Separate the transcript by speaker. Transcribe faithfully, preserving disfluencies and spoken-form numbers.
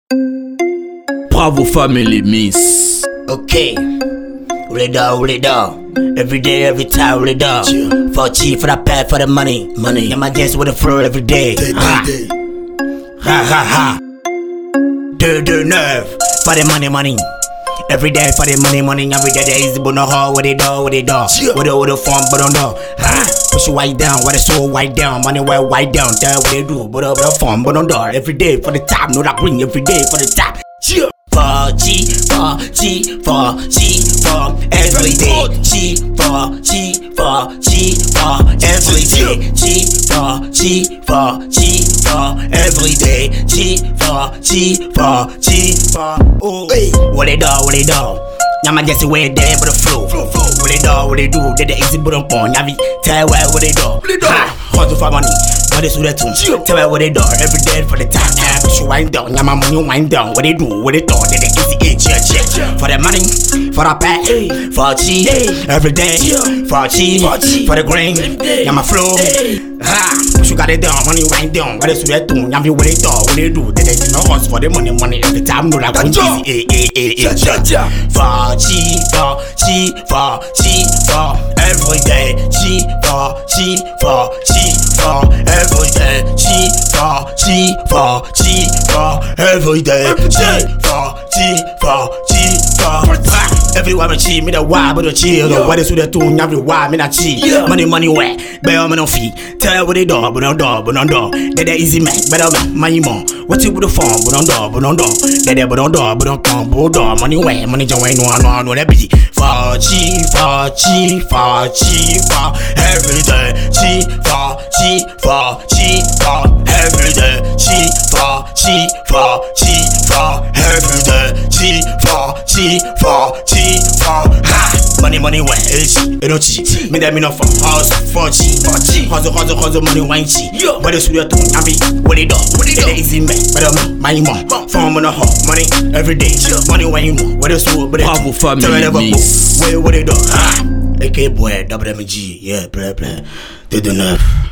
Speaker 1: Bravo family miss.
Speaker 2: Okay, really down, really down. Every day, every time, really down. For cheap, for the pay, for the money, money. And my dance with the floor every day. Ha ha ha ha. Do do nerve for the money, money. Every day for the money, money. Every day they easy, but no hard. What they do, what they do. What they what they form, but don't know. Ha. Push you white down, what they so white down. Money well white down. Tell what they do, but what they form, but don't do. Every day for the top, no that ring. Every day for the top. Cheer. For G, for G, for G, for every day. G, for G, for G, for every day. G, for G, for G, for every day. G, for G, for G, for oh. What they do, what they do? Y'all just way there but the flow. What they do, what they do? They the easy but don't porn. Y'all tell where what they do. Hustle for money. What they do that too? Tell me what they do. Every day for the time. Push you wind down. Y'all my money wind down. What they do? What they do? They the easy age. For the money, for the pay, for G, every day, for G, for the grain, y'all my flow. Ha, push you got it down. Money wind down. What they do that too? Y'all be what they do? What they do? They they do no hustle for the money, money every time. No like one easy. Eh eh eh eh. For G, for G, for G, for every day. G, for G, for G, for every day. G, for G, for G, for every day. G, for G, for G, for everywhere I cheat, me the why, but the chill. What is with the tune? Every why, me not cheat. Money, money, where? Bear me no fee. Tell what they do, but don't do, but don't do. They the easy man, better man, money more. What you with the phone, but don't do, but don't do. They there, but don't do, but don't come, but do. Money where? Money just ain't no, no, no, that be. For G, for G, for G, for every day. G, for G, for G, for every day. G, for G, for G, for every day. G, for G, for G, for ha. Money, money, where? H, it don't cheat. Me that me no for house, for G, for G. Hustle, hustle, hustle, money, wine, G. But it's with your tune, I be, what they do? What they do? Easy man, but I'm my mom. Phone on the hot, money, every day. Money, when you know, what it's with, but it's
Speaker 1: Bravo family miss.
Speaker 2: What, what they do? Ha. A K boy, double M G, yeah, play, play. They do enough.